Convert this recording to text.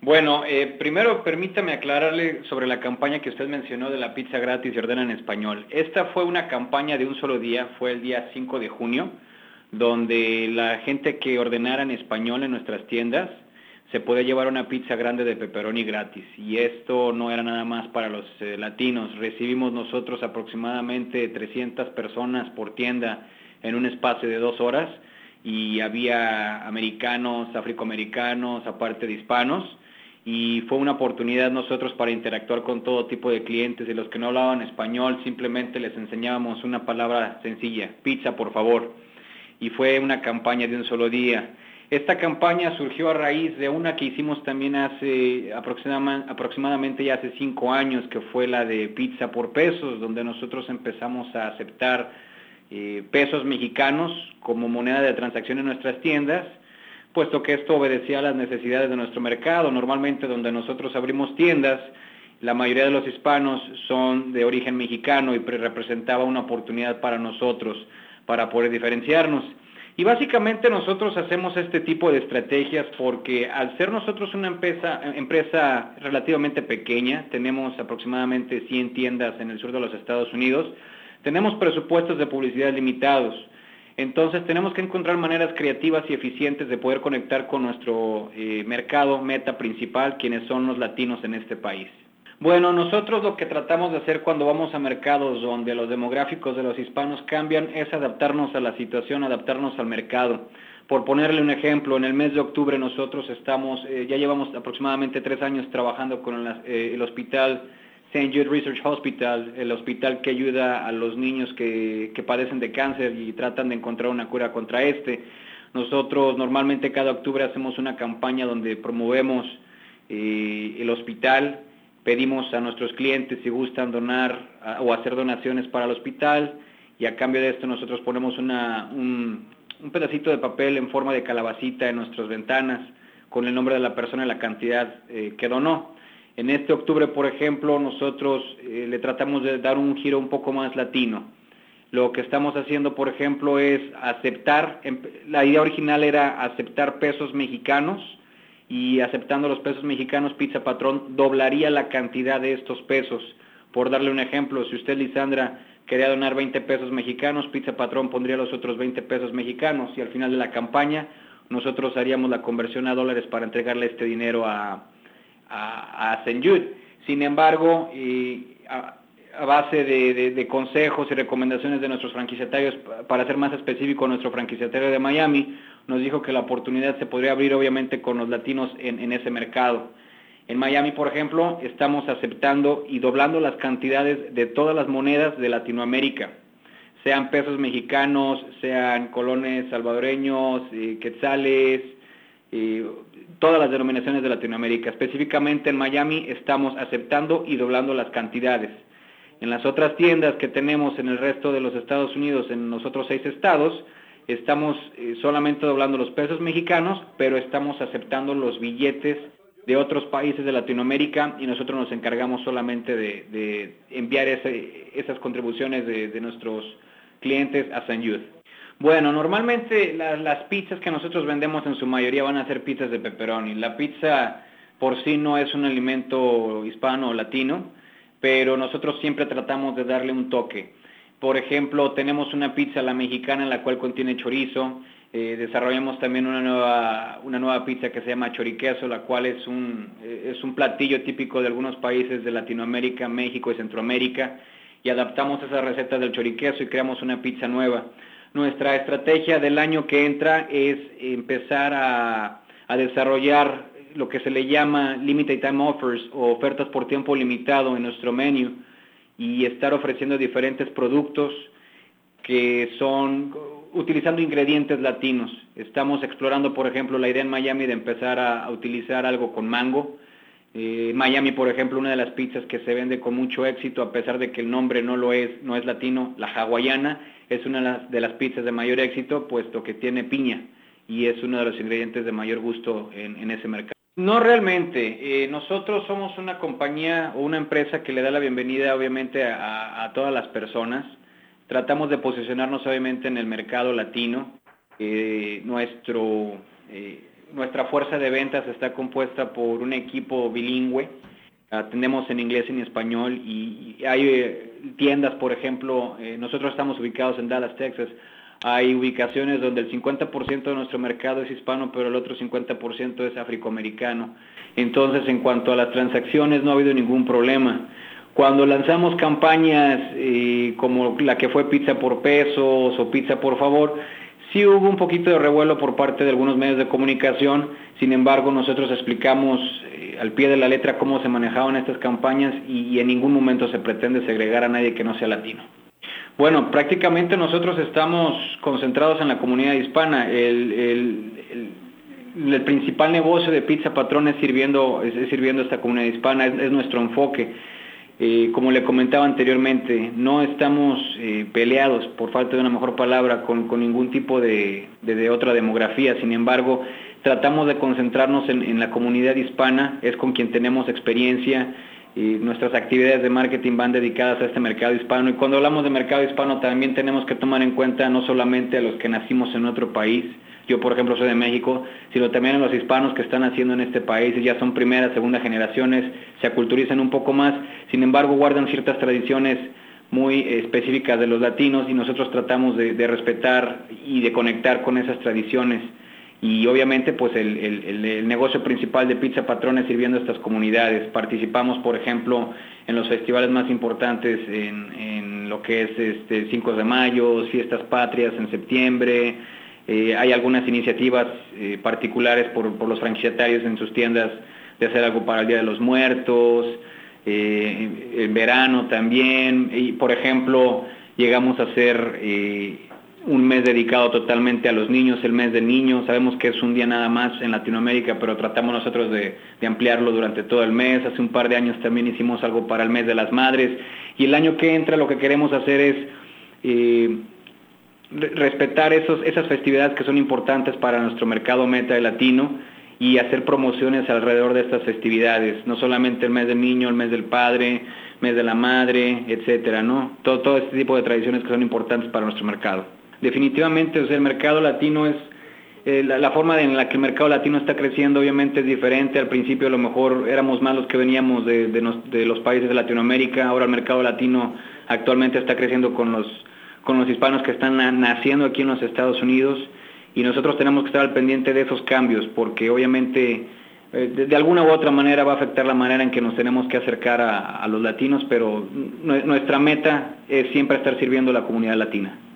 Bueno, primero permítame aclararle sobre la campaña que usted mencionó de la pizza gratis y ordena en español. Esta fue una campaña de un solo día, fue el día 5 de junio, donde la gente que ordenara en español en nuestras tiendas se podía llevar una pizza grande de pepperoni gratis. Y esto no era nada más para los latinos. Recibimos nosotros aproximadamente 300 personas por tienda en un espacio de 2 horas y había americanos, afroamericanos, aparte de hispanos. Y fue una oportunidad nosotros para interactuar con todo tipo de clientes, y los que no hablaban español simplemente les enseñábamos una palabra sencilla: pizza por favor, y fue una campaña de un solo día. Esta campaña surgió a raíz de una que hicimos también hace aproximadamente ya hace 5 años, que fue la de pizza por pesos, donde nosotros empezamos a aceptar pesos mexicanos como moneda de transacción en nuestras tiendas, puesto que esto obedecía a las necesidades de nuestro mercado. Normalmente donde nosotros abrimos tiendas, la mayoría de los hispanos son de origen mexicano y representaba una oportunidad para nosotros para poder diferenciarnos. Y básicamente nosotros hacemos este tipo de estrategias porque al ser nosotros una empresa relativamente pequeña, tenemos aproximadamente 100 tiendas en el sur de los Estados Unidos, tenemos presupuestos de publicidad limitados. Entonces tenemos que encontrar maneras creativas y eficientes de poder conectar con nuestro mercado meta principal, quienes son los latinos en este país. Bueno, nosotros lo que tratamos de hacer cuando vamos a mercados donde los demográficos de los hispanos cambian es adaptarnos a la situación, adaptarnos al mercado. Por ponerle un ejemplo, en el mes de octubre nosotros ya llevamos aproximadamente 3 años trabajando con el hospital St. Jude Research Hospital, el hospital que ayuda a los niños que padecen de cáncer y tratan de encontrar una cura contra este. Nosotros normalmente cada octubre hacemos una campaña donde promovemos el hospital, pedimos a nuestros clientes si gustan donar o hacer donaciones para el hospital, y a cambio de esto nosotros ponemos un pedacito de papel en forma de calabacita en nuestras ventanas con el nombre de la persona y la cantidad que donó. En este octubre, por ejemplo, nosotros le tratamos de dar un giro un poco más latino. Lo que estamos haciendo, por ejemplo, es la idea original era aceptar pesos mexicanos, y aceptando los pesos mexicanos, Pizza Patrón doblaría la cantidad de estos pesos. Por darle un ejemplo, si usted, Lisandra, quería donar 20 pesos mexicanos, Pizza Patrón pondría los otros 20 pesos mexicanos, y al final de la campaña nosotros haríamos la conversión a dólares para entregarle este dinero a St. Jude. Sin embargo, a base de consejos y recomendaciones de nuestros franquiciatarios, para ser más específico, nuestro franquiciatario de Miami nos dijo que la oportunidad se podría abrir obviamente con los latinos en ese mercado. En Miami, por ejemplo, estamos aceptando y doblando las cantidades de todas las monedas de Latinoamérica, sean pesos mexicanos, sean colones salvadoreños, quetzales, todas las denominaciones de Latinoamérica. Específicamente en Miami estamos aceptando y doblando las cantidades. En las otras tiendas que tenemos en el resto de los Estados Unidos, en los otros 6 estados, estamos solamente doblando los pesos mexicanos, pero estamos aceptando los billetes de otros países de Latinoamérica, y nosotros nos encargamos solamente de enviar esas contribuciones de nuestros clientes a St. Jude. Bueno, normalmente las pizzas que nosotros vendemos en su mayoría van a ser pizzas de pepperoni. La pizza por sí no es un alimento hispano o latino, pero nosotros siempre tratamos de darle un toque. Por ejemplo, tenemos una pizza, la mexicana, en la cual contiene chorizo. Desarrollamos también una nueva pizza que se llama choriqueso, la cual es un platillo típico de algunos países de Latinoamérica, México y Centroamérica, y adaptamos esa receta del choriqueso y creamos una pizza nueva. Nuestra estrategia del año que entra es empezar a desarrollar lo que se le llama limited time offers, o ofertas por tiempo limitado en nuestro menú, y estar ofreciendo diferentes productos que son utilizando ingredientes latinos. Estamos explorando, por ejemplo, la idea en Miami de empezar a utilizar algo con mango. Miami, por ejemplo, una de las pizzas que se vende con mucho éxito, a pesar de que el nombre no es latino, la hawaiana, es una de las pizzas de mayor éxito, puesto que tiene piña, y es uno de los ingredientes de mayor gusto en ese mercado. No realmente, nosotros somos una compañía o una empresa que le da la bienvenida obviamente a todas las personas. Tratamos de posicionarnos obviamente en el mercado latino. nuestra fuerza de ventas está compuesta por un equipo bilingüe. Atendemos en inglés y en español y hay tiendas, por ejemplo, nosotros estamos ubicados en Dallas, Texas. Hay ubicaciones donde el 50% de nuestro mercado es hispano, pero el otro 50% es afroamericano. Entonces, en cuanto a las transacciones, no ha habido ningún problema. Cuando lanzamos campañas como la que fue pizza por pesos o pizza por favor, sí hubo un poquito de revuelo por parte de algunos medios de comunicación. Sin embargo, nosotros explicamos al pie de la letra cómo se manejaban estas campañas y en ningún momento se pretende segregar a nadie que no sea latino. Bueno, prácticamente nosotros estamos concentrados en la comunidad hispana. El principal negocio de Pizza Patrón es sirviendo esta comunidad hispana, es nuestro enfoque. Como le comentaba anteriormente, no estamos peleados, por falta de una mejor palabra, con ningún tipo de otra demografía. Sin embargo, tratamos de concentrarnos en la comunidad hispana, es con quien tenemos experiencia. Nuestras actividades de marketing van dedicadas a este mercado hispano, y cuando hablamos de mercado hispano también tenemos que tomar en cuenta no solamente a los que nacimos en otro país, yo por ejemplo soy de México, sino también a los hispanos que están naciendo en este país y ya son primera, segunda generaciones, se aculturizan un poco más, sin embargo guardan ciertas tradiciones muy específicas de los latinos y nosotros tratamos de respetar y de conectar con esas tradiciones. Y obviamente pues el negocio principal de Pizza Patrón es sirviendo a estas comunidades. Participamos, por ejemplo, en los festivales más importantes en lo que es 5 de mayo, fiestas patrias en septiembre. Hay algunas iniciativas particulares por los franquiciatarios en sus tiendas de hacer algo para el Día de los Muertos, en verano también. Y por ejemplo, llegamos a hacer un mes dedicado totalmente a los niños, el mes del niño. Sabemos que es un día nada más en Latinoamérica, pero tratamos nosotros de ampliarlo durante todo el mes. Hace un par de años también hicimos algo para el mes de las madres. Y el año que entra lo que queremos hacer es respetar esas festividades que son importantes para nuestro mercado meta de latino y hacer promociones alrededor de estas festividades. No solamente el mes del niño, el mes del padre, mes de la madre, etcétera, ¿no? Todo este tipo de tradiciones que son importantes para nuestro mercado. Definitivamente, el mercado latino es, la forma en la que el mercado latino está creciendo obviamente es diferente. Al principio a lo mejor éramos más los que veníamos de los países de Latinoamérica, ahora el mercado latino actualmente está creciendo con los hispanos que están naciendo aquí en los Estados Unidos y nosotros tenemos que estar al pendiente de esos cambios porque obviamente de alguna u otra manera va a afectar la manera en que nos tenemos que acercar a los latinos, pero nuestra meta es siempre estar sirviendo a la comunidad latina.